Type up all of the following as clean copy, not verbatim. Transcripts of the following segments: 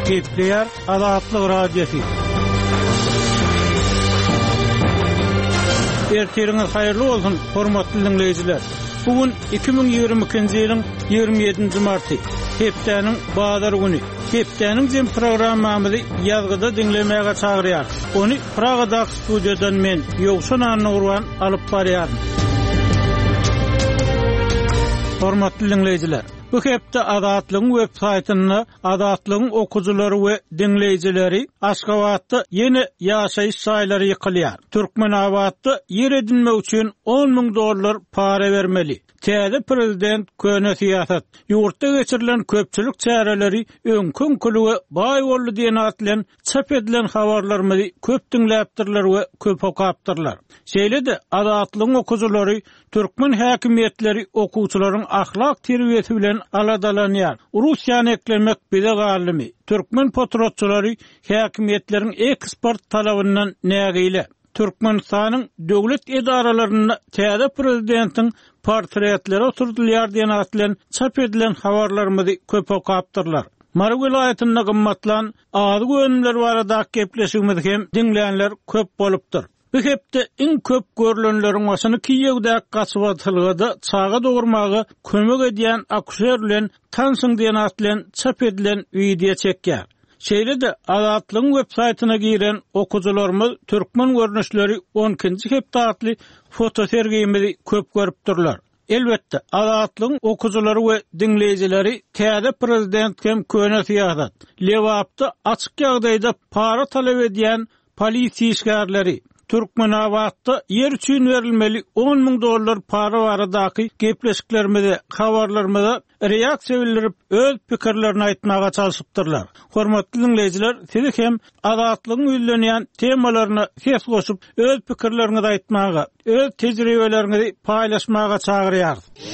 Gepleýär Azatlyk radiosu. Ertiriňiz haýyrly bolsun, hormatly dinleýijiler. Bugün 2022-nji ýylyň 27-nji marty. Hepdeniň bazar güni. Hepdeniň jem programmamyzy ýazgyda dinlemäge çagyrýar. Ony Pragada studiýadan men Ýogşan Anurwan alyp barýar. Hormatly dinleýijiler, bu hepde Azatlygyň web-saýtyny Azatlygyň okuwçylary we dinleýijileri Aşgabatda ýene ýaşaýyş saýlary ýykylýar. Türkmenabadda ýer edinmek üçin $10,000 para bermeli. Täze prezident köne siýasat, ýurtda geçirilen köpçülik çäreleri öňkün kulüge baý boldy diýen atlan çap edilen habarlarmy köp dinläpdirler we köp okapdyrlar. Şeýle-de Azatlygyň okuwçylary türkmen häkimetleri okuwçylaryň ahlak terbiýeti bilen aladalanýar. Russiýany eklemek bize galymy. Türkmen patriotçylary häkimetleriň eksport talabyndan nägile. Türkmenistanyň döwlet edaralaryna täze prezidentin portretleri oturdylýar diýen atlan çap edilen habarlarmy köp okapdyrlar. Mara vilayetinde gymmatlan azy gönümler barada gepleşigimiz hem dinleýänler köp bolupdyr. Bu hepde iň köp görülenleriň başyny kiýegde gaçybatylgyda çaga dogurmagy kömek edýän akusher bilen tansyň diýen atlan çap edilen video çekýär. Şeýle-de Azatlygyň web-saýtyna giren okuwçylarymyz türkmen görnüşleri 12-nji hepde atly foto sergimizi köp görüpdirler. Elbetde Azatlygyň okuwçylary we dinleýijileri täze prezident hem köne siýasat, lewapda açyk ýagdaýda para talap edýän polisiýa işgärleri, Türkmenabadda yer üçin berilmeli $10,000 para baradaky gepleşiklerimizde, habarlarymyzda reaksiýa bildirip öz pikirlerini aýtmaga çalışypdyrlar. Hormatly dinleýijiler, siz hem Azatlygyň üýlenýän temalaryna ses goşup öz pikirlerinizi aýtmaga, öz tejribelerinizi paýlaşmaga çagyrýar.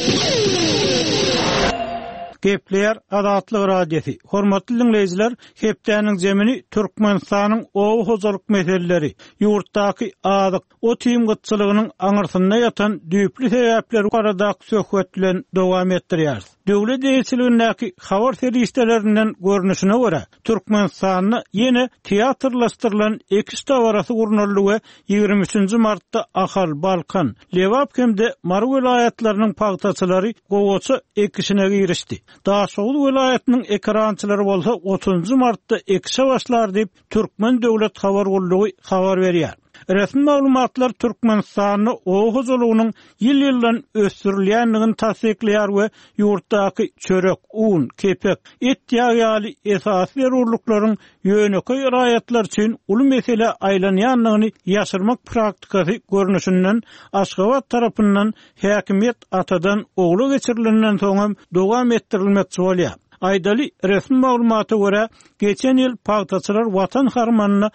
Gepleýär Azatlyk radiosu. Hormatly dinleýijiler, hepdeniň jemini Türkmenistanyň ow hojalyk meseleleri, ýurtdaky azyk, otym gytçylygynyň aňyrsynda ýatan düýpli sebäpleri barada söhbet bilen dowam etdirýär. Döwlet eýçiligindäki habar serýistelerinden görnüşine görä, Türkmenistanyny ýene teatrlaşdyrylan iki stawarasy gurnuldy we 23-nji martda Ahal, Balkan, Lewap hemde Mara vilayetleriniň pagtaçylary gowaçy ekişine girişdi. Daşoğlu vilayetiniň ekrançylary bolsa 30-njy martda ekişe başlar diýip Türkmen döwlet habar gullugy habar berýär. Resmi maglumatlar Türkmenistanyň ow hojalygynyň ýyl-ýyldan ösdürilýändigini tasdikleýär we ýurtdaky çörek, un, kepek, et ýaly esasy zerurlyklaryň ýöneköy raýatlar üçin uly mesele aýlanýandygyny ýaşyrmak praktikasy görnüşinden Aşgabat tarapyndan häkimet atadan ogla geçirilenden soňam dowam etdirilmekçi bolýar. Aýdaly resmi maglumaty görä, geçen ýyl pagtaçylar watan harmanyna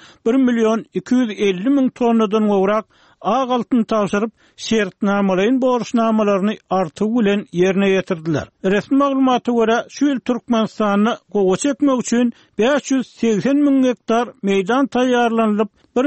1.250.000 tonnadan gowrak ag altyn tapşyryp şertnamalaryň borçnamalaryny artyw bilen ýerine ýetirdiler. Resmi maglumaty görä, şu ýyl Türkmenistanyny gowa çekmek üçin 580.000 hektar meýdan taýýarlanyp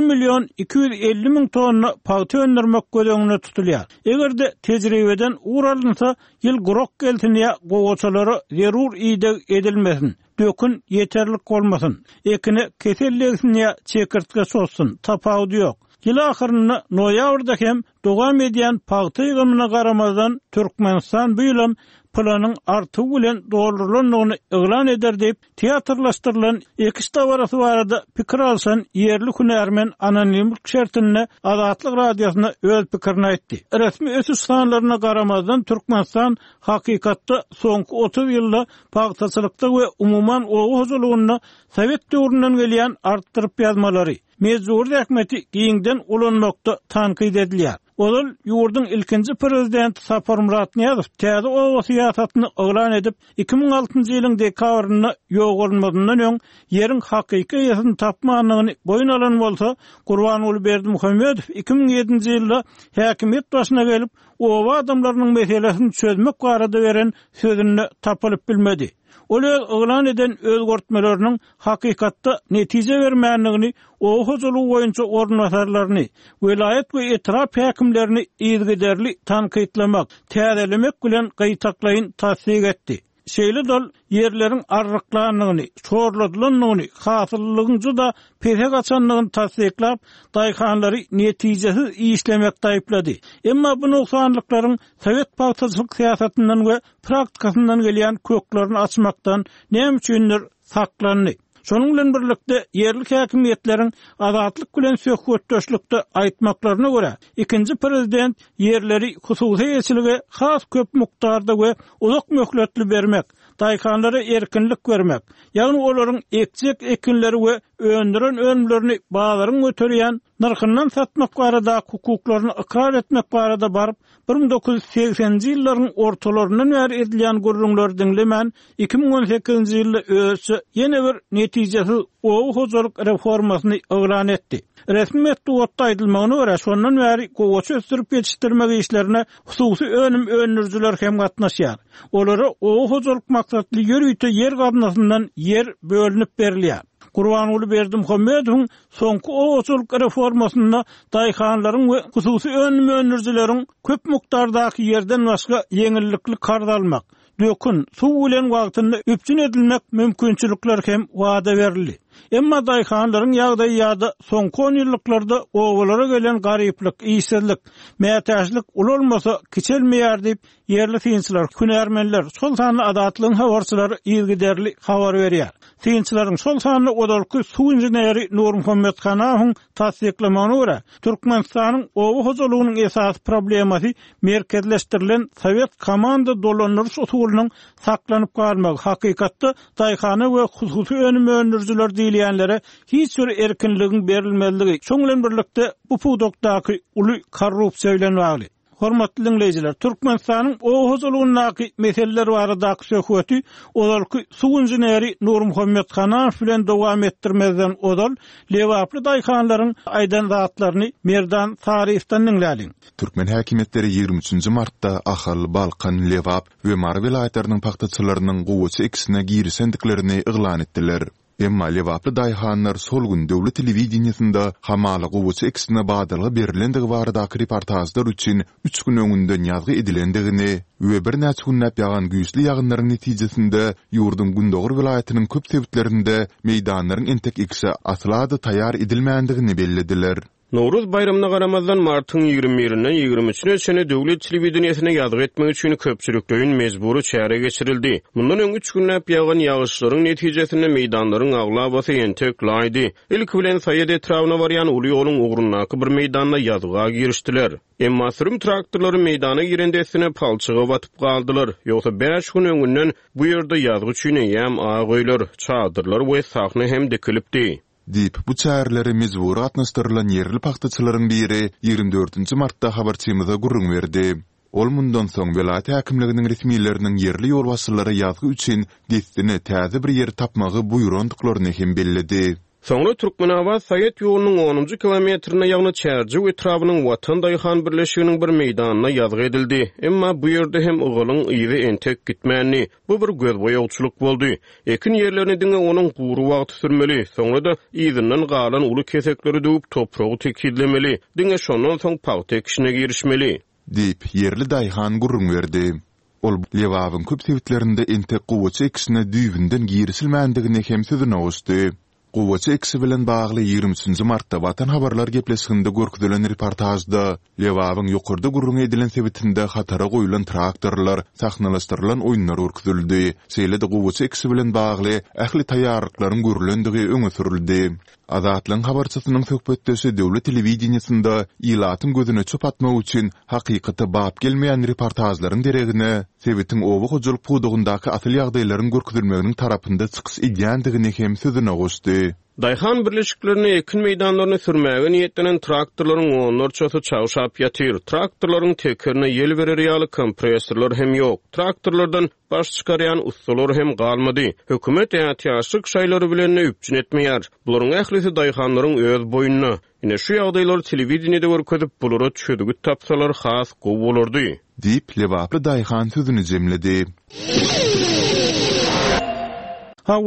1.250.000 tonna pagty öndürmek gödöňüne tutulýar. Egerde tejribeden uralynsa ýyl gurok geltinýä gowaçylary zerur ýyda edilmesin. Dökün yeterlik bolmasyn. Ekine keselligine çekirtge solsun. Tapawdy ýok. Ýyl ahyrynda noýabrda hem dowam edýän pagty ýygymyna garamazdan Türkmenistan bu ýylam planyň artyw bilen doldurulanlygyny eglan eder diýip teatrlaşdyrylan iki stawarasy barada pikir alsan ýerli hünärmen anonimlik şertine Azatlyk radiosyna öz pikirini aýtdy. Resmi ösüş sanlaryna garamazdan Türkmenistan hakykatda soňky 30 ýylda pagtaçylykda we umumyň ow hojalygyny Sowet döwründen gelýän artdyryp ýazmalary mezur häkmeti giňden ulanmakda tankyd edilýär. Olal ýurdun ilkinji prezidenti Sapar Murat Niyazow täze ow siýasatyny eglan edip 2006-njy ýylyň dekabryna ýogurlmadyndan öň ýeriň hakyky ýasyny tapmanyny boyun alan bolsa, Gurbanuly Berdimuhammedow 2007-nji ýylda häkimet başyna gelip owa adamlarynyň meselesini çözmek barada beren sözüni tapylyp bilmedi. Olar eglan eden özgörtmelerini hakykatda netije bermänligini, o hojalyk boýunça ornatyrlaryny, vilayet we etrap häkimlerini ýygyderli tankytlamak, täzelemek bilen gaýtaklaýyn tasdik etdi. şeýle dol yerlerin arryklanyny, çorladylynyny, hasyllygyny da pese gaçanlygyny tasdiklap, daýhanlary netijesiz işlemek taýplady. Emma bu noksanlyklaryň Sowet paýtaçylyk syýasatyndan we praktikasyndan gelýän köklerini açmakdan näme üçindir saklandy. Şonuň bilen birlikde yerlik häkimiýetleriň azatlyk bilen söhbetdeşlikde aýtmaklaryna görä, ikinji prezident yerleri hususy eçilige has köp mukdarda we uzak möhletli bermek, daýhanlara erkinlik bermek, ýagny olaryň ekjek ekinleri we öndüren önümlerini bazaryn götürýän narhyndan satmak barada hukuklaryny ikrar etmek barada baryp 1980-nji ýyllaryň ortalaryndan bäri edilýän gurrunlar diňlemän 2018-nji ýylda öýsü ýene bir netijesiz owu hojalyk reformasyny elan etdi. Resmi metodda aýdylmagyna görä şondan bäri gowaça ösdürip ýetişdirmek işlerine hususy önürjüler hem gatnaşýar. Olara owu hojalyk maksatly ýörüýte yer gatnasyndan yer bölünip berilýär. Gurbanuly Berdimuhammedowyň soňky owaçylyk reformasynda daýhanlaryň we hususy önürjüleriň köp mukdardaky yerden başga ýeňillikli kardalmak, dökün, suw bilen wagtynda üpçün edilmek mümkinçilikler hem wada berildi. Emma daýhanlaryň ýagdaýy ýa-da soňky 10 ýyllyklarda owalara gelen garyplyk, işsizlik, mätäçlik ulanmasa kiçelmeýär diýip yerli synçylar, hünärmenler, şol sanly adatlyň habarçylary ýygyderli habar berýär. Synçylaryň şol sanly odalky suw injeneri Nur Muhammed Hanawyň tasdiklamagyna görä, Türkmenistanyň owa hojalygynyň esas problemasy merkezleşdirilen Sowet komanda dolanýaryş usulynyň saklanyp galmagy. Hakykatda daýhana we hususy önürjüler diýilýänlere hiç bir erkinligiň berilmezligi. Şoň bilen birlikde bu pudokdaky uly korrupsiýa bilen bagly. Hormatly dinleyijiler, Türkmenistanyň owa hojalygynyň meseleleri baradaky söhbeti olalky suw injeneri Nur Muhammed Hanaw bilen dowam etdirmezden odal lewaply daýhanlaryň aýdan zatlaryny merdan taryhdan dinläliň. Türkmen häkimetleri 23 martda Ahal, Balkan, Lewap we Mar vilayetleriniň paxtaçylarynyň gowaça ikisine girisendiklerini eglan etdiler. Emma Lewaply daýhanlar sol gün döwlet telewizionyasynda hamaly gowaça ikisine badalga berilendigi baradaky reportajlar üçin 3 gün öňünden ýazgy edilendigini we bir näçe günnäp ýagan güýçli ýagynlaryň netijesinde ýurdun Gündoğur vilayetiniň köp sebitlerinde meýdanlaryň entek ikisi aslada taýýar edilmändigini bellediler. Nowruz bayramyna garamazdan martyň 21-den 23-ne çene döwlet telewizionyasına ýazgy etmek üçin köpçülikden mejbury çäre geçirildi. Mundan öň 3 günnäp ýagan ýagyşlaryň netijesinde meýdanlaryň aglabasy entek laýdy. Ilk bilen Saýed etrawyna barýan uly ýoluň ugrunaky bir meýdanda ýazgyga girişdiler. Emma sürüm traktorlary meýdana girendesine palçyga batyp galdylar. Ýogsa 5 gün öňünden bu ýerde ýazgy üçin ýam aýgoýlar, çadyrlar we sahna hem dikilipdi. Dip bu çäherleri mezbur atnaşdyrylan yerli paxtaçylaryň biri 24 martda habarçymyza gurrun berdi. Ol mundan soň vilayet häkimliginiň resmiýetleriniň yerli ýolbaşçylary ýazgy üçin destini täze bir yer tapmagy buýrandyklaryny hem belledi. Soňra Türkmenawa Saýet ýolunyň 10-njy kilometrine ýagny Çärji etrawynyň Watan daýhan birleşiginiň bir meýdanyna ýazgy edildi. Emma bu ýerde hem ogalyň ýygy entek gitmänli. Bu bir gözboýawçylyk boldy. Ekin ýerlerini diňe onuň guuru wagty sürmeli. Soňra da ýygynyň galan uly kesekleri döwüp topragy tekidlemeli. Diňe şondan soň paxta ekişine girişmeli. Dip yerli daýhan gurrun berdi. Ol Lewawyň köp sebitlerinde entek gowaça ekişine düýbinden girisilmändigini hem sözüne gosdy. Gowaça ekisi bilen bagly 23 martda Watan habarlar gepleşiginde görküdilen reportajda Lewawyň ýokarda gurrun edilen sebitinde hatara goýulan traktorlar, sahnalaşdyrylan oýunlar görküdildi. Şeýle-de gowaça ekisi bilen bagly ähli taýýarlyklaryň görülendigi öňe sürildi. Azatlyň habarçysynyň söhbetdeşi döwlet telewizionyasynda ýylatyň gözüne çöp atmak üçin hakykaty bap gelmeýän reportajlaryň deregine sebitiň owa hojalyk pudugundaky asyl ýagdaýlaryň görküdilmeginiň tarapynda çykyş edýändigini hem sözüne gosdy. Daýhan birleşiklerini ekin meýdanlaryny sürmäge niýetlenen traktorlaryň onlarçasy çawşap ýatyr. Traktorlaryň tekerine ýel berer ýaly kompresorlar hem ýok. Traktorlardan baş çykarýan ustalar hem galmady. Hökümet ýa-ýaşyk şaýlary bilen üpçün etmeýär. Bularyň ählisi daýhanlaryň öz boýunyna. Ine şu ýagdaýlar telewizionyada görkezip bulara çödügüt tapsalar has gowy bolardy. Dip Lewaply daýhan sözüni jemledi. Hawa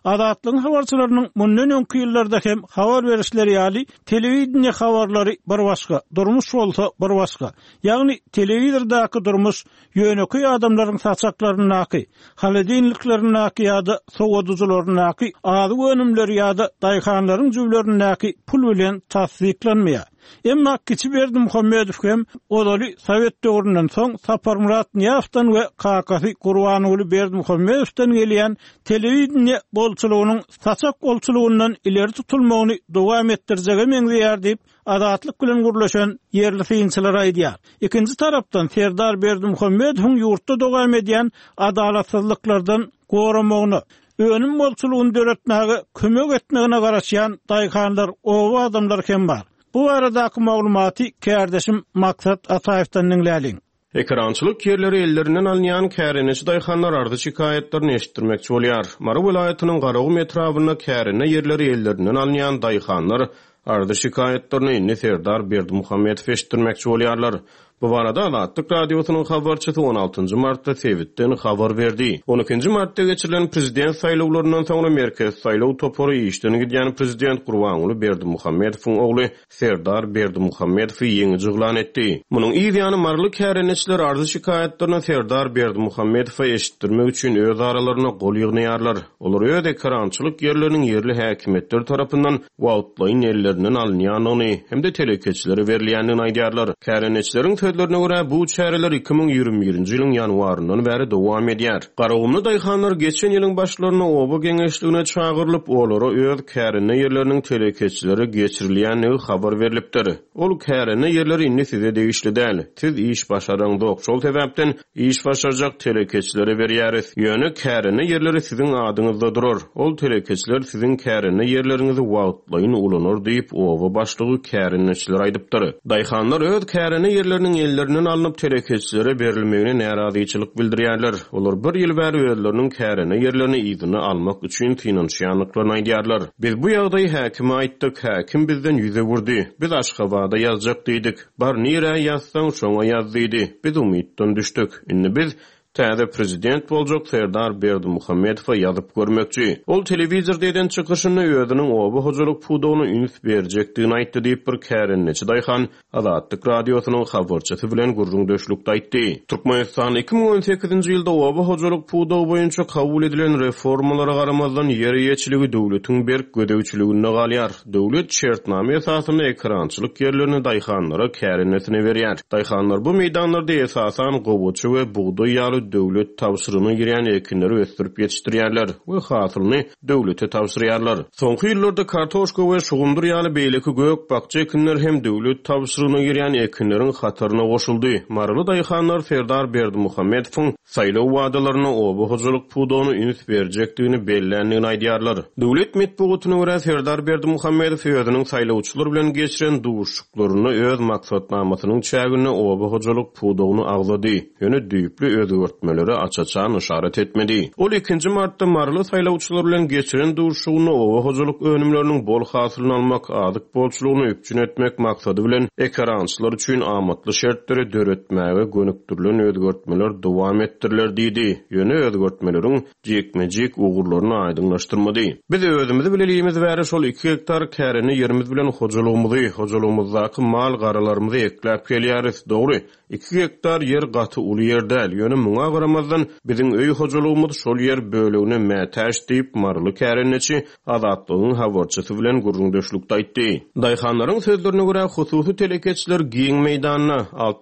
Adatlyň habarçylarynyň mundan öňki ýyllarda hem habar berişleri ýaly telewizioniýa habarlary bir başga, durmuş bolsa bir başga. Ýagny telewizordaky durmuş ýöneki adamlaryň saçaklarynaky, haladinliklerinaky ýa-da sowadyjylarynaky, ady önümleri ýa-da daýhanlaryň jüwlerinaky pul bilen tasdiklanmaýar. Emma Kiçi Berdimuhammedow hem olaly Sowet döwründen soň Saparmurat Niyazdan we kakasy Gurbanoğlu Berdimuhammedowdan gelýän telewizioniýa bolçulugynyň saçak bolçulugyndan ileri tutulmagyny dowam etdirjegi meňzeýär diýip adatlyk bilen gurlaşan yerli synçylar aýdýar. Ikinji tarapdan Serdar Berdimuhammedowyň ýurtda dowam edýän adalatsızlyklardan goramagyny önüm bolçulugyny döretmäge kömek etmegine garaşýan daýhanlar, owa adamlar hem bar. Bu aradaky maglumaty kärdeşim Maksat Ataýewden dinläliň. Ekrançylyk yerleri ellerinden alınýan kärenesi daýhanlar ardy şikaýetlerini eşitdirmekçi bolýar. Mara welaýatynyň Garagy metrowyna kärene yerleri ellerinden alınýan daýhanlar ardy şikaýetlerini Serdar Berdimuhammedow eşitdirmekçi bolýarlar. Bu barada Adatlyk radiosynyň habarçysy 16 martda Sewitden habar berdi. 12 martda geçirilen prezident saýlawlarynyň soňra merkez saýlaw topory işden gidýän prezident Gurbanoğlu Berdimuhammedowyň ogly Serdar Berdimuhammedow ýeňi jyglan etdi. Munyň ýa-da marly käreneçiler ardy şikaýetlerini Serdar Berdimuhammedowa eşitdirmek üçin öz aralaryna gol ýygnaýarlar. Olar öýde ekrançylyk yerleriniň yerli häkimetler tarapyndan wagtlaýyn ellerinden alınýan ony hem de telekeçilere berilýänini aýdýarlar. Käreneçileriň sözlerine göre bu çäreler 2021-nji ýylyň ýanwaryndan bäri dowam edýär. Garagumly daýhanlar geçen ýylyň başlaryna oba geňeşligine çagyrylyp olary öz kärine ýerleriniň telekeçilere geçirilýänligi habar berilipdir. Ol kärine ýerleri indi size degişli däl. Siz iş başaraňdyk, şol sebäpden iş başarjak telekeçilere berýäris. Ýöne kärine ýerleri siziň adyňyzda durar. Ol telekeçiler siziň kärine ýerleriňizi wagtlaýyn ulanur diýip oba başlygy kärineçiler aýdypdyr. Daýhanlar öz kärine ýerleriniň ellerinden alınıp telekeçilere berilmegine närazyçylyk bildirýärler. Olar bir ýyl bäri özleriniň kärine ýerlerini ýygyny almak üçin finansiýanlyklaryny aýdýarlar. Biz bu ýagdaýy häkime aýtdyk, häkim bizden ýüze gurdy. Biz Aşgabatda ýazjak diýdik. Bar nire ýazsaň şoňa ýaz diýdi. Biz umytdan düşdük. Indi biz täze prezident boljak Serdar Berdimuhammedowa ýazyp görmekçi. Ol telewizor deden çykyşyny özüniň oba hojalyk pudawyny üns berjekdigini aýtdy diýip bir kärenneçi daýhan Adatlyk radiosynyň habarçysy bilen gurrun döşlükde aýtdy. Türkmenistan 2018-nji ýylda oba hojalyk pudawy boýunça kabul edilen reformalara garamazdan ýer ýetçiligi döwletiň berk gödäwçiligine galýar. Döwlet şertname esasyny ekrançylyk ýerlerini daýhanlara kärennesine berýär. Daýhanlar bu meýdanlarda esasan gowaçy we buğday ýaly döwlet tawsyryny girýän ekinleri ösdürip ýetişdirýärler we hasylyny döwlete tawsyrýarlar. Soňky ýyllarda kartoşka we şugundur ýaly beýleki gök bakça ekinleri hem döwlet tawsyryny girýän ekinleriň hatyryna goşuldy. Marly daýhanlar Serdar Berdimuhammedowyň saýlaw wadalaryna oba hojalyk pudawyny üns berjekdigini belländигini aýdýarlar. Döwlet medeniýetine görä Serdar Berdimuhammedow özüniň saýlawçylar bilen geçiren duşuklaryny öz maksatnamasynyň çägine oba hojalyk pudawyny agzady. Ýöne düýüpli örtmeleri açaçan işaret etmedi. Ol 2 martda marly saýlawçylar bilen geçiren duşugyny owa hojalyk önümleriniň bol hasylyny almak, adyk bolçulugyny üpçün etmek maksady bilen ekrançylar üçin amatly şertleri döretmäge gönüktirilen özgertmeler dowam etdiriler diýdi. Ýöne özgertmeleriň jekmejek ugurlaryny aýdyňlaşdyrmady. Biz özümizi bilelýimiz bäri şol 2 hektar käreni ýerimiz bilen hojalygymyzdaky mal garalarymyzy ekläp gelýäris. Dogry, 2 hektar yer gaty uly yer däl. Ýöne muňa garamazdan biziň öý hojalygymyz şol yer bölegine mätäş diýip marly kärenneçi Adatlygyň habarçysy bilen gurrun döşlükde aýtdy. Daýhanlaryň sözlerine görä hususy telekeçiler giň meýdanyna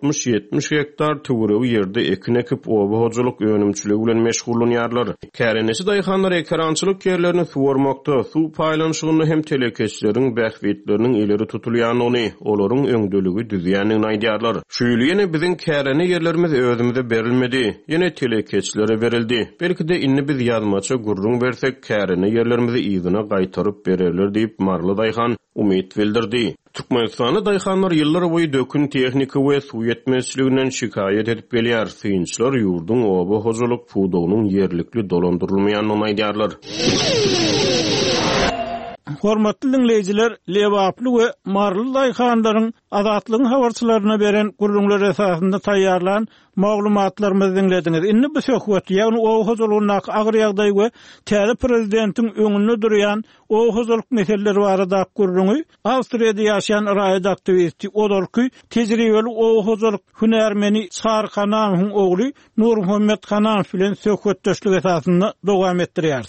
60-70 hektar töwereği ýerde ekin ekip oba hojalyk önümçiligi bilen meşgullanýarlar. Kärenneçi daýhanlar ekrançylyk ýerlerini suwarmakda, su paýlanşygyny hem telekeçileriň bähwetleriniň ileri tutulýanyny, olaryň öňdeligi düzýänini aýdýarlar. Şu ýyly ýene biziň kärene ýerlerimiz özümize berilmedi. Ýene telekeçilere berildi. Belki de inni biz ýazmaça gurrun bersek kärene ýerlerimizi ýygyna gaýtaryp bererler diýip marly daýhan umyt bildirdi. Türkmenistany daýhanlar ýyllar boýy dökün tehnika we suw ýetmezçiliginden şikaýet edip gelýär. Synçylar ýurduň oba hojalyk pudawynyň ýerlikli dolandyrylmaýanyny aýdýarlar. Hormatly dinleyijiler, lewaply we marly daýhanlaryň azatlygyň habarçylaryna beren gurulmalar esasynda taýýarlan maglumatlarymyzy dinlediňiz. Indi bu söhbet, ýagny o hozurlygyna agyr ýagdaý we täze prezidentiň öňünde durýan o hozurlyk meseleleri barada gurulmagy, Awstriýada ýaşaýan raýat aktivisti Odorky tejribeli o hozurlyk hünärmeni Sarkan Hananyň ogly Nur Muhammed Hanan bilen söhbetdeşlik esasynda dowam etdirýär.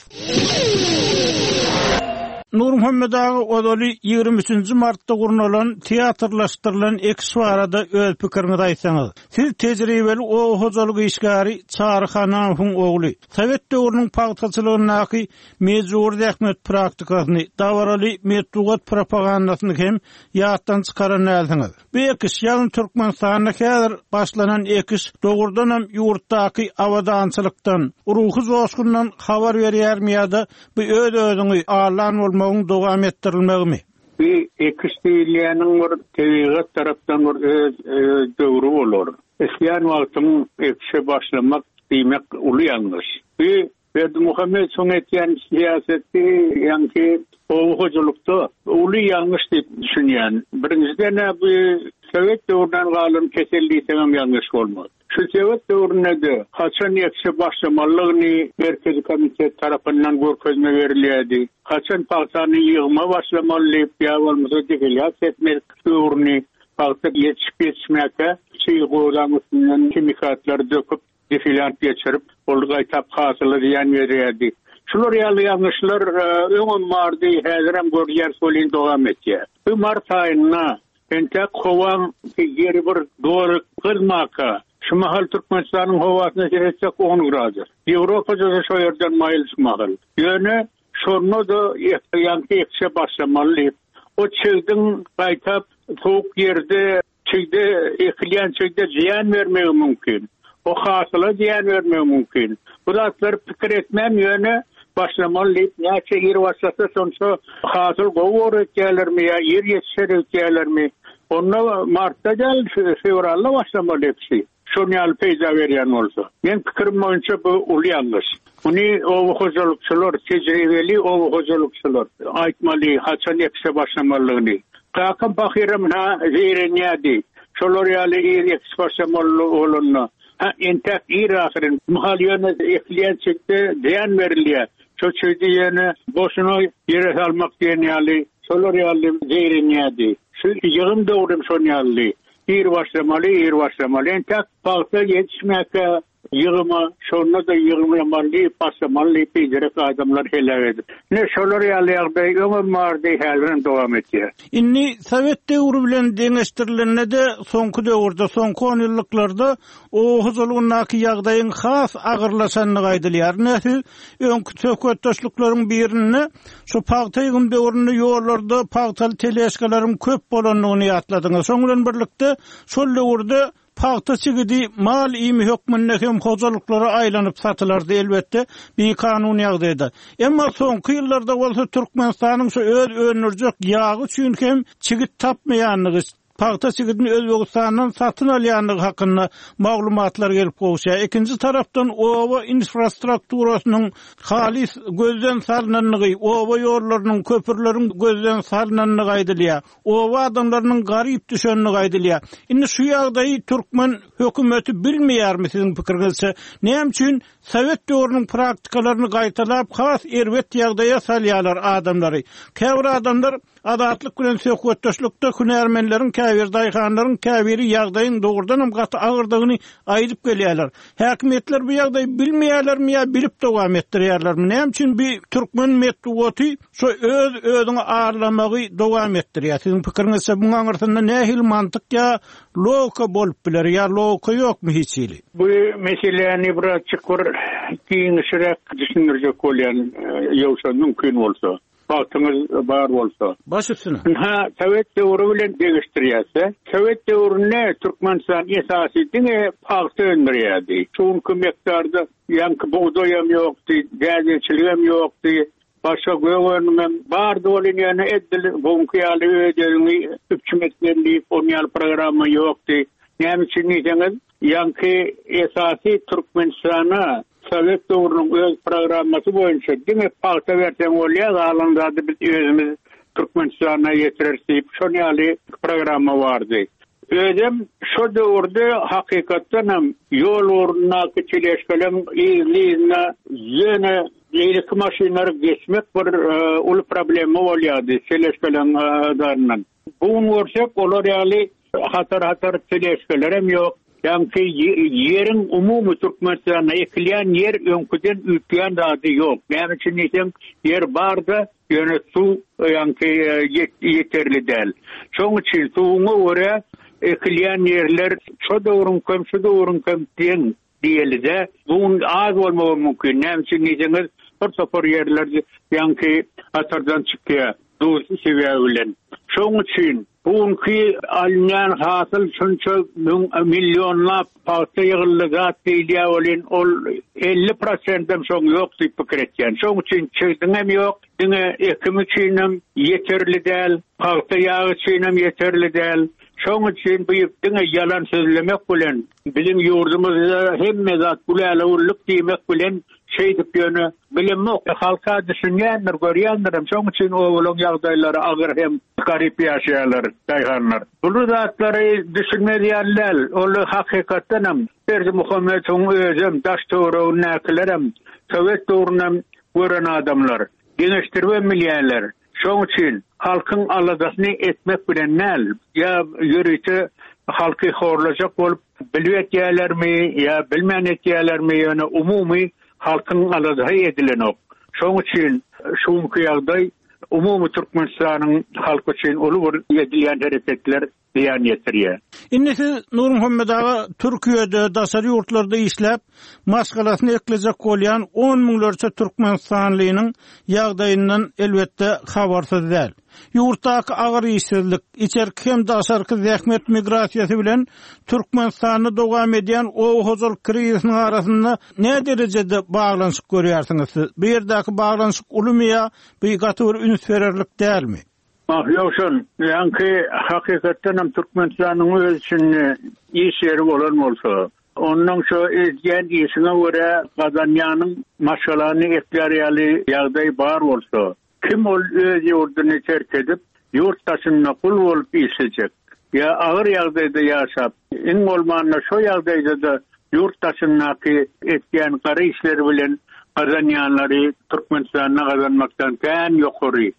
Nur Muhammed ağa odaly 23 martda gurnulan teatrlaşdyrylan ekswarada öz pikirini aýtsaňyz. Siz tejribeli o hozurlyk işgäri Sarkan Hananyň ogly Sowet döwrüniň pagtaçylygyny mezur dähmet praktikasyny, dawaraly metdugat propagandasyny hem ýatdan çykaran näsiňiz. Bu ekis ýalyn Türkmenistanda häzir başlanan ekis dogurdanam ýurtdaky awadançylykdan, ruhy joşgundan habar berýärmi ýa-da bu öz-özüňi ağlan bolmagyň dowam etdirilmegimi? Bir ekisliýanyň bir tebigat tarapdan bir döwrü bolar. Esýan wagtyň ekşe başlamak diýmek uly ýalňyş. Berdi Muhammed soň etýän siýaseti ýa-ni howajlykda uly ýalňyş diýip düşünýän. Birinciden bu Sowet döwründen galan keselliği hem ýalňyş bolmaz. Şu Sowet döwründe haçan ekşe başlamalygyny Merkezi Komitet tarapyndan görkezme berilýärdi. Haçan paýtany ýygma başlamaly ýa bolmasa diýilýär etmek döwrüni paýta ýetişmäke çyýgularyň kimikatlar döküp defilant geçirip olgay tap hasyly diýen berýärdi. Şular ýalňyşlar öňün mardy häzirem görýär solin dowam etýär. Bu mart aýyna ente kowan ýeri bir doğru kılmaka. Şu mahal Türkmenistan'ın havasına girecek 10 grader. Avrupa'da da şu yerden mayıl mahal. Yani şunu da yankı ekşe başlamalı. O çılgın kaytap soğuk yerde çılgı ekleyen çılgı ziyan vermeye mümkün. O hasıla ziyan vermeye mümkün. Bu da atları fikir etmem yönü başlamalı. Neçe yer başlasa sonuçta hasıl govor etkiler mi ya yer yetişir etkiler mi? Onunla Mart'ta gel, fevralda başlamalı hepsi. Şonyal peyza veriyen olsa. Men fikrim boyunca bu ulu yanlış. Bunu o hocalukçular, tecrübeli o hocalukçular aytmalı, haçan ekse başlamalığını. Kakam bakıram ha zeyrenyadi. Şolar yali ekse başlamalı olunna. Ha entek ir ahirin. Muhaliyana ekleyen çıktı, diyan veriliyor. Şu çöydü yine boşuna yere salmak diyen yali. Şolar yali zeyrenyadi. Şu yığım doğrum şonyalli. Ir başlamalı. Entek bağda yetişmeke yığıma, şonuna da yığılmalı, başlamalı, peyderek adamlar helal edip. Ne şolar yalayakday, ömür mardı helverin devam ediyor. İnni Sowet döwrü bilen deňeşdirilende de soňky döwürde, soňky 10 ýyllarda o huzurlygynaky ýagdaýyň has agyrlaşanyny gaýdylýar. Näsil öňkü söhbetdeşliklaryň birini şu paýtaýgym döwründe ýollarda paýtal teleşgalaryň köp bolanyny ýatladyňyz. Şoň bilen birlikde şol döwürde paýta çygdy mal imi hökmünde hem hozurluklara aýlanyp satylardy elbetde bir kanun ýagdaýda. Emma soňky ýyllarda bolsa Türkmenistanyň şu öz önürjek ýagy üçin hem çygyt tapmaýanlygy, paýta çygydyny Özbegistandan satyn alýanlygy hakynda maglumatlar gelip goýşýar. Ikinji tarapdan owa infrastrukturasynyň halis gözden salnanlygy, owa ýollarynyň, köpürleriň gözden salnanlygy aýdylýar. Owa adamlarynyň garyp düşenligi aýdylýar. Indi şu ýagdaýy Türkmen hökümeti bilmeýärmi siziň pikirinizçe? Näme üçin Sowet döwrüniň praktikalarını gaýtalap, has erwet ýagdaýa salýarlar adamlary. Käbir adamlar adatlyk bilen söhbetdeşlikde hünärmenleriň, käbir daýhanlaryň käbiri ýagdaýyň dogrudan gaty agyrdygyny aýdyp gelýärler. Häkimetler bu ýagdaýy bilmeýärlermi ýa bilip dowam etdirýärlermi? Näme üçin bir türkmen metdugaty şu öz-özüňi ağırlamagy dowam etdirýär? Siziň pikirinizçe buň aňyrtynda nähil mantyk ýa logika bolup biler ýa logika ýokmy hiç ýyly? Bu meseleni birazçyk giňişirek düşünürjek bolýan ýowşan mümkin bolsa. Baktığınız bar olsa. Baş üstüne. Sowet döwrü bilen deňeşdirýärse, Sowet döwrüne Türkmenistan esasy diňe paýta öndürýärdi. Çoňky mektarda ýanky buğdaýam ýokdy, gäzçiligem ýokdy. Başga göwörnüm bar dolyny edil bonky ýaly ödüňi hükümetlerli onyal programy ýokdy. Näme üçin diýseniz, ýanky esasy Türkmenistana Sowet döwrüniň öz programmasy boýunça diňe paýta bersen bolýar, alanda biz özümiz Türkmenistan'a yetirersip şonyali programma vardı. Özüm şu döwürde hakykatdan yol oruna keçileşkelem izlizne yene Yelik maşinler geçmek bir ulu problemi olyadı. Seleşkelen darından. Bunu görsek olar yani hatar seleşkelerem yok. Yani yerin umumu Türkmenistan'a ekleyen yer önküden ütleyen dadı yok. Yani için yer barda yani su yani yeterli değil. Şoň için suğuna göre ekleyen yerler şu doğrun köm diyen diyeli bunun az olmağı mümkün. Yani için bir safar yerler yani atardan çıkıyor. Doğru seviyebilen. Şoň için bugünkü alınyan hasıl şunça milyonlap paýta ýygylly zat diýilýär bolan ol 50%dem şoň ýok diýip pikir etýän. Şoň için çygdyňam ýok, diňe ekim üçinem yeterli däl, paýta ýagy üçinem yeterli däl. Şoň için bu diňe ýalan sözlemek bilen bizim ýurdumyzda hemme zat buläle urlyk diýmek bilen şeydip ýöne bilinmek halka düşünýänler, görýänler. Şoň için oğulun ýagdaýlary agyr hem garip ýaşaýarlar, daýhanlar. Bu zatlary düşünmediýärler. Ol hakykatdan hem Berdi Muhammedoň özüm daş töwreğini näkilerem, Sowet döwründen gören adamlar, geňeşdirmeliýärler. Şoň için halkyň aladasyny etmek bilen näl? Ya ýörüçi halky horlajak bolup bilýärlermi ýa bilmänetýärlermi ýöne umumy halkyň aladahy edilen ok. Şoň için şuňky ýagdaý umumy Türkmenistanyň halky üçin uly bir edilýän hereketler diýen ýetirýär. Innesi Nur Muhammed ağa Türkiýede daşary ýurtlarda işläp maskalasyny eklejek bolýan 10 miňlerçe Türkmenistanlynyň ýagdaýyndan elbetde habarsız däl. Ýurtdaky agyr işsizlik, içerki hem daşarky zähmet migrasiýasy bilen Türkmenistany dowam edýän o hozurlyk krizisiniň arasynda ne derejede baglanyşyk görýärsiňiz? Bu ýerdäki baglanyşyk ulymy ýa bir gatyr üns bererlik dälmi? Ýokşun, ýani hakykatdan hem Türkmenistanyň öz üçin iş ýeri bolan bolsa, onun şu edýän işine göre gazanýanyň maşgalaryny eklerýäli ýagdaý bar bolsa, kim ol öz ýurduny terk edip ýurtdaşyna kul bolup işlejek? Ya agyr ýagdaýda ýaşap, iň bolmanda şo ýagdaýda da ýurtdaşynaky etýän gary işleri bilen gazanýanlary Türkmenistanyna gazanmakdan kän ýokary.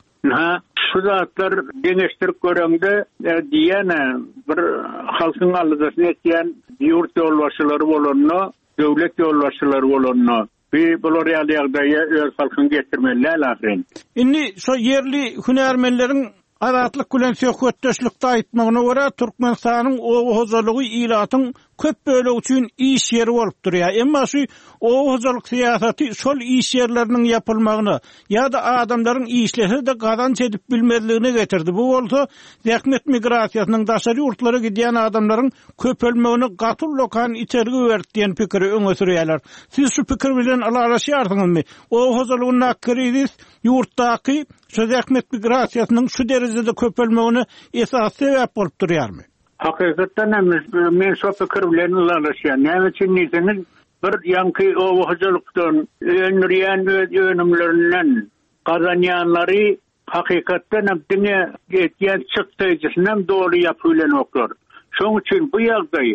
Şu zatlar geňeşdirip görende diýene bir halkyň aladasyny etýän ýurt ýolbaşçylary bolanna, döwlet ýolbaşçylary bolanna bular ýagdaýa öz halkyny getirmeliler ahirin. Indi şo yerli hünärmenleriň azatlyk bilen söhbetdeşlikde aýtmagyna görä Türkmenistanyň o hozurlygy ilatyň köp bölegi üçin iş ýeri bolup durýar. Emma şu o hozurlyk siýasaty şol iş ýerleriniň ýapylmagyny ýa-da adamlaryň işleri de gazanç edip bilmezligine getirdi. Bu bolsa zähmet migrasiýasynyň daşary ýurtlara gidýän adamlaryň köpelmegini gatyr lokan içergi berdiýän pikiri öňe sürýärler. Siz şu pikir bilen alaraşýarsyňyzmy? O hozurlygyň krizis ýurtdaky şu zähmet migrasiýasynyň şu derejede köpelmegini esas sebäp bolup durýarmy? Hakykatdan men şu pikir bilen alaraşýar. Näme üçin diýseniz, bir ýanky o hozurlykdan önürýän önümlerinden gazanýanlary hakykatdan diňe etýän çykdyjysynyň dogry ýapylanoklar. Şoň üçin bu ýagdaý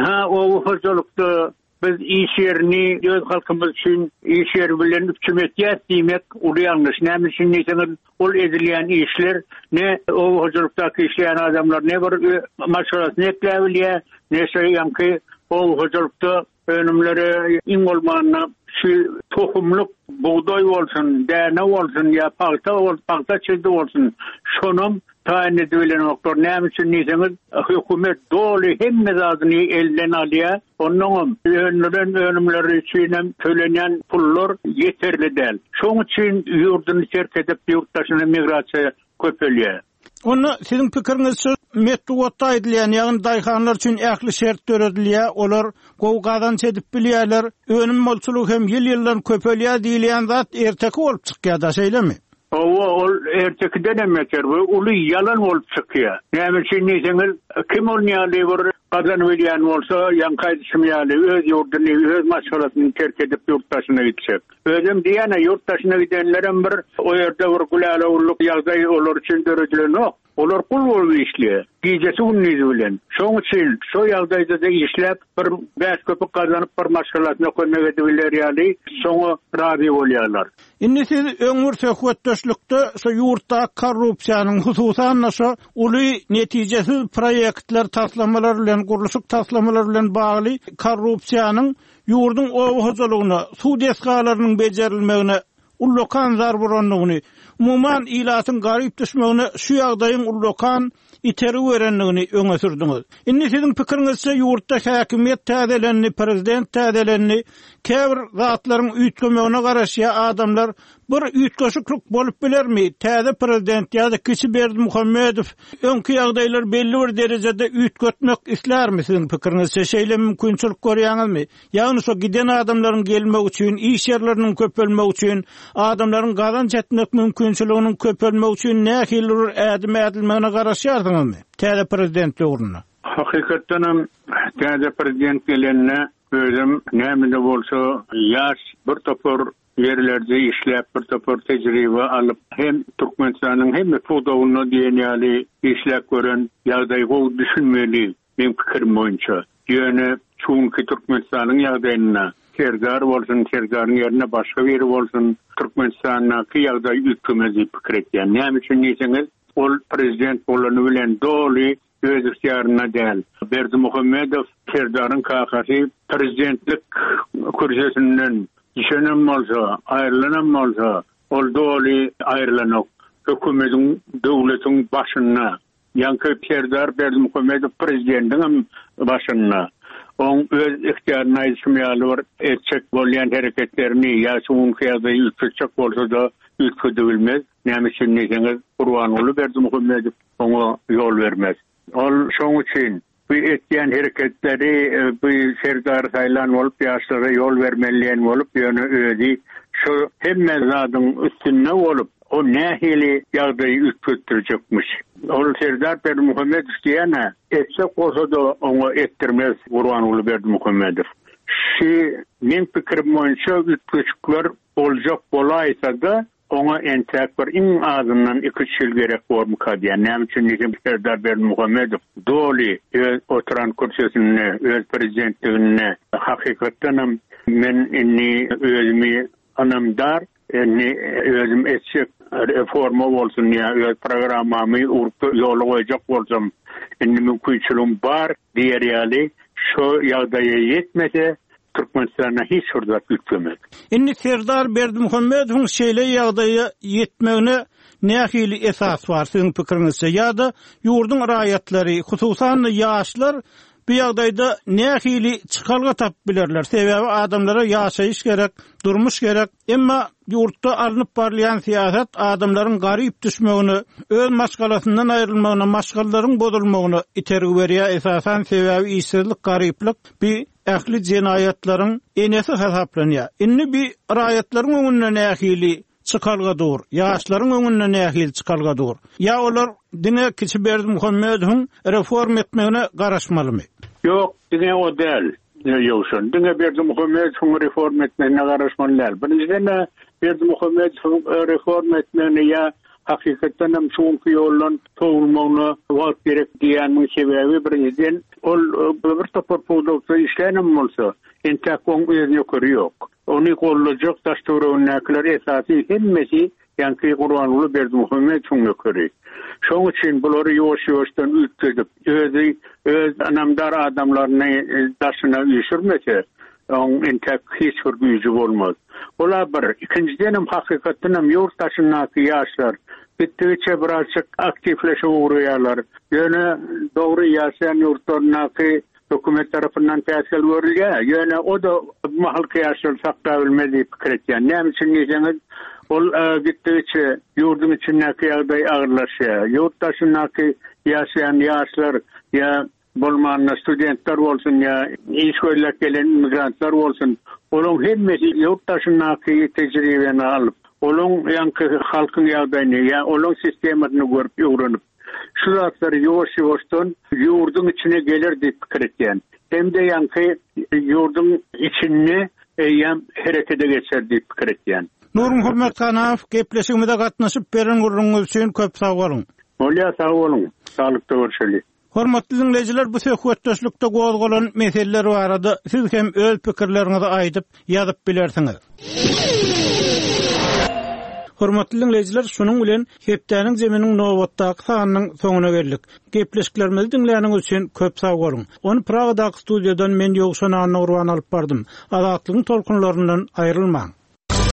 o hozurlykda biz iş yerini öz halkymyz üçin iş yer bilen hükümetiyet diýmek uly ýalňyş. Näme üçin diýseniz, ol edilýän işler ne o hozurlukdaky işleýän adamlar ne bir maşgalasyny ekläbilýär, ne şeýanky o hozurlukda önümleri iň bolmanda şu tohumluk buğday bolsun, däne bolsun ýa paýta çyldy bolsun, şonum taýin edilen nokta. Näme üçin diýseniz, hökümet doly hemme zadyny elden alýar. Onun önümleri üçin tölenýän pullar yeterli däl. Şoň üçin ýurduny terk edip ýurtdaşyna migrasiýa köpelýär. Onu sizin pikiriňizçe metduatda edilýän ýagny daýhanlar üçin ähli şert töredilýär, olar gowgadan edip bilýärler, önüm bolçuluk hem ýyl-ýyldan köpelýär diýilýän zat erteki bolup çykýar da şeýlemi? Ol ertekiden emeter, uly ýalan bolup çykýar. Näme üçin diýseniz, kim ol ýaly bir kazanılayan olsa yankaydı şımyalı öz yurdunu, öz maşgalasını terk edip yurttaşına gidecek. Özüm diyene yurttaşına gidenlerin bir o yerde vurgulalı ulluk yağdayı olur için dörüdülün o. Olar kul bolu işliyor. Giycesi unnizi bilen. Şoň için, şo yağdayda da işlep bir beş köpük kazanıp bir maşgalasına koymak edebilir yani. Soňa razı bolýarlar. Indi siz öňür söhbetdeşlikde şu ýurtda korrupsiýanyň hususan şo uly netijesiz proýektler taslamalar bilen gurulşyk taslamalar bilen bagly korrupsiýanyň ýurdun owhuzulugyna, suw deskalarynyň bejerilmegine ullokan zarburanlygyny, umuman ilatyň garyp düşmegine şu ýagdaýyň ullokan iteri werenligini öňe sürdüňiz. Indi siziň pikiriňizçe ýurtda häkimiýet täzelenni, prezident täzelenni, käbir zatlaryň üýtgemegine garaşýa adamlar bir üýtgeşiklik bolup bilermi? Täze prezident ýa-da kişi Berdimuhammedow öňki ýagdaýlar belli bir derejede üýtgetmek islermi siziň pikiriňizçe? Şeýle mümkinçilik görýäňizmi? Ýagny şo giden adamlaryň gelmek üçin, iş ýerleriniň köpelmek üçin, adamlaryň gazanç etmek mümkinçiliginiň köpelmek üçin nähili bir ädim edilmegine garaşýardyňyzmy? Täze prezident döwrüne. Hakykatdan täze prezident gelenne özüm näme bolsa ýaş bir topor yerlerde işläp bir topor tejribe alyp hem Türkmenistanyň hem Fudawyny diýenýäli işläp gören ýagdaýy düşünmeli men pikirim boýunça. Ýöne çünki Türkmenistanyň ýagdaýyna Serdar bolsun, Serdaryň ýerine başga biri bolsun, Türkmenistanyň ýagdaýy ýetmezi pikir etýän. Näme üçin diýseňiz, ol prezident bolany bilen doli öz ihtiyarına däl. Berdimuhammedow Serdaryň kakasy prezidentlik kürsüsinden düşenem bolsa, aýrylanan bolsa, ol doli aýrylanak. Hökümetiň, döwletiň başyna, ýa-da Serdar Berdimuhammedow prezidentiň başyna on öz ihtiyarına ýetmeýär etjek bolýan hereketlerini ýa şuň kıyada ýetjek bolsa da ýetdirilmez. Näme üçin diýseňiz, Gurbanuly Berdimuhammedow oňa ýol bermez. Ol şoň üçin bu etýän hereketleri bu Serdar saýlan bolup ýaşlara ýol bermeliýän bolup ýöne özi şu hemme zadyň üstünde bolup o nähili ýagdaýy üstütdirjekmiş. Ol Serdar Berdimuhammedow diýene etsek bolsa da oňa etdirmez Gurbanuly Berdimuhammedow. Şu men pikirim boýunça üstüçükler boljak bolaýsa da ona entek bir in ağzından 2 yıl gerek olmak diye. Näme üçin diýsem Serdar Berdimuhammedow doli oturan kürsüsine, öz prezidentligine hakykatdan men inni özümi anamdar, özüm etjek reforma bolsun ýa öz programmamy urupdy ýola goýjak bolsam, inni mümkinçiligim bar diýerýäli. Şo ýagdaýa ýetmese Türkmenistana hiç hurdat ýetmez. Indi Serdar Berdimuhammedow şeýle ýagdaýa ýetmegine nähili esas bar siziň pikiriňizçe? Ýa-da ýurdun raýatlary, hususan ýaşlar bu ýagdaýda nähili çykalga tap bilerler. Sebebi adamlara ýaşaýyş gerek, durmuş gerek. Emma ýurtda alınıp barlayan siýasat adamlaryň garyp düşmegini, öz maşgalasyndan aýrylmagyna, maşgalaryň bozulmagyna itergi berýär. Esasan sebebi işsizlik, garyplyk, bir ähli jinayatlaryň enesi hesaplanýar. Indi bir raýatlaryň öňüne nähili çykalga dur, ýaşlaryň öňüne nähili çykalga dur. Ya olar dine kişi Berdimuhammedow reform etmegine garaşmalymy? Yok, dine o del. Ýoşun. Dine Berdimuhammedow reform etmegine garaşmalylar. Birinjiden Berdimuhammedow reform etmegine ýa hakykatdan hem şoňky ýoldan togulmagyna wagt gerek diýän sebebi birinjiden ol bir topar puwdawsa işlänem bolsa, entek oň özüne görýok. Onu gollajak daşturuň näkler esasy hemmesi ýa-ni Gurbanuly Berdimuhammedow görýär. Şoň üçin bulary ýoş-ýoşdan üýtgedip, öz anamdar adamlaryny daşyna ýüşürmese, on entek hiç bir güýji bolmaz. Ola bir. İkinciden hem hakykatdan hem ýurtdaşynaky ýaşlar bitdiçe birazçyk aktivleşip uğraýarlar. Ýöne dogry ýaşaýan ýurtlarynaky hökümet tarapyndan täsir berilýär. Ýöne o da mahalky ýaşlar sakda bilmeli pikir etýär. Näme üçin diýseňiz, ol gitdiçe ýurdun içindäki ýagdaý agyrlaşýar. Ýurtdaşynaky ýaşaýan ýaşlar ýa bolmanna studentler bolsun ýa iş görýän gelen migrantlar bolsun, olaň hemmesi ýurtdaşynaky tejribeni alyp Olan yankı halkın ýagdaýyny, ýa olan sistematyny görüp öwrenip, şu zatlary ýoş-ýoşdan ýurdun içine gelir diýip pikir etýän. Hemde yankı ýurdun içini ýa herekete geçer diýip pikir etýän. Nurun Hurmatxanow gepleşigimizde gatnaşyp beren gurruňyz üçin köp sag bolun. Olýa sag bolun. Sağlykda görüşeli. Hormatly dinleyijiler, bu söhbetdeşlikde gozgolan meseleler barada siz hem öz pikirleriňizi aýdyp ýazyp bilersiňiz. Hormatly dinleyijiler, şunuň bilen hepdäniň jeminiň nowatdaky sanynyň soňuna geldik. Gepleşiklerimizi dinleýäniňiz üçin köp sag bolun. Onu Pragadaky studiýadan men Ýogşan Nurwan alyp bardym. Azatlygyň tolkunlaryndan aýrylmaň.